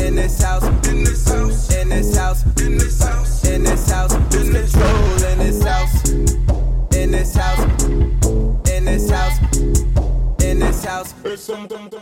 in this house, in this house, in this house, in this house, in this house, lose control in this house, in this house, in this house, in this house.